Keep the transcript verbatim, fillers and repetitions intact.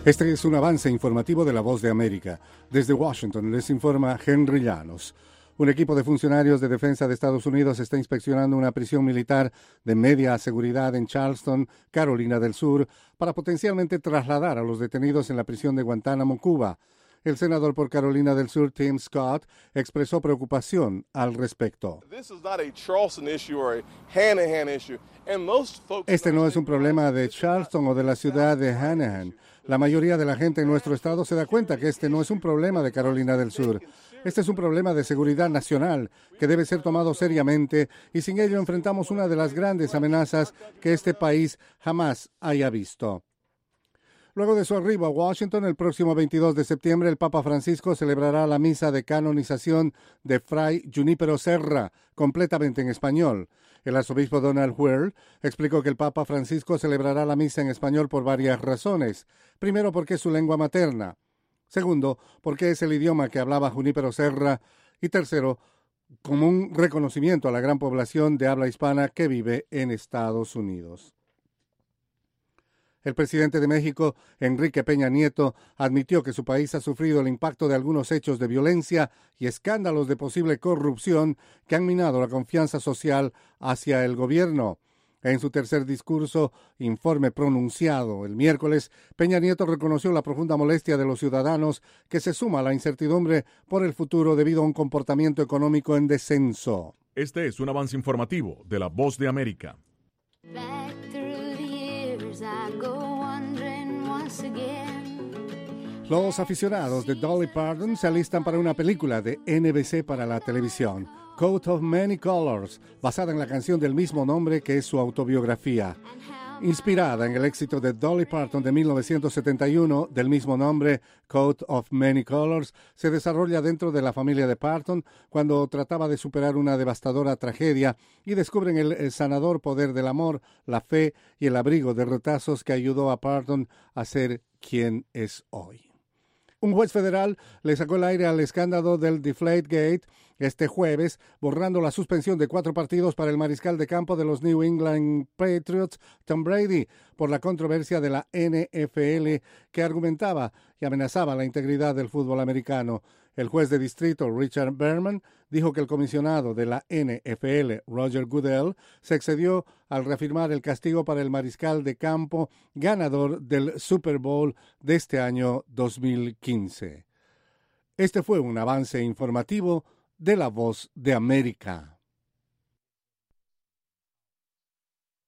Este es un avance informativo de La Voz de América. Desde Washington les informa Henry Llanos. Un equipo de funcionarios de defensa de Estados Unidos está inspeccionando una prisión militar de media seguridad en Charleston, Carolina del Sur, para potencialmente trasladar a los detenidos en la prisión de Guantánamo, Cuba. El senador por Carolina del Sur, Tim Scott, expresó preocupación al respecto. Este no es un problema de Charleston o de la ciudad de Hanahan. La mayoría de la gente en nuestro estado se da cuenta que este no es un problema de Carolina del Sur. Este es un problema de seguridad nacional que debe ser tomado seriamente y sin ello enfrentamos una de las grandes amenazas que este país jamás haya visto. Luego de su arribo a Washington, el próximo veintidós de septiembre, el Papa Francisco celebrará la misa de canonización de Fray Junípero Serra, completamente en español. El arzobispo Donald Wierl explicó que el Papa Francisco celebrará la misa en español por varias razones. Primero, porque es su lengua materna. Segundo, porque es el idioma que hablaba Junípero Serra. Y tercero, como un reconocimiento a la gran población de habla hispana que vive en Estados Unidos. El presidente de México, Enrique Peña Nieto, admitió que su país ha sufrido el impacto de algunos hechos de violencia y escándalos de posible corrupción que han minado la confianza social hacia el gobierno. En su tercer discurso, informe pronunciado el miércoles, Peña Nieto reconoció la profunda molestia de los ciudadanos que se suma a la incertidumbre por el futuro debido a un comportamiento económico en descenso. Este es un avance informativo de La Voz de América. Los aficionados de Dolly Parton se alistan para una película de N B C para la televisión, Coat of Many Colors, basada en la canción del mismo nombre que es su autobiografía. Inspirada en el éxito de Dolly Parton de mil novecientos setenta y uno, del mismo nombre, Coat of Many Colors, se desarrolla dentro de la familia de Parton cuando trataba de superar una devastadora tragedia y descubren el, el sanador poder del amor, la fe y el abrigo de retazos que ayudó a Parton a ser quien es hoy. Un juez federal le sacó el aire al escándalo del Deflategate este jueves, borrando la suspensión de cuatro partidos para el mariscal de campo de los New England Patriots, Tom Brady, por la controversia de la N F L que argumentaba y amenazaba la integridad del fútbol americano. El juez de distrito, Richard Berman, dijo que el comisionado de la N F L, Roger Goodell, se excedió al reafirmar el castigo para el mariscal de campo ganador del Super Bowl de este año dos mil quince. Este fue un avance informativo de La Voz de América.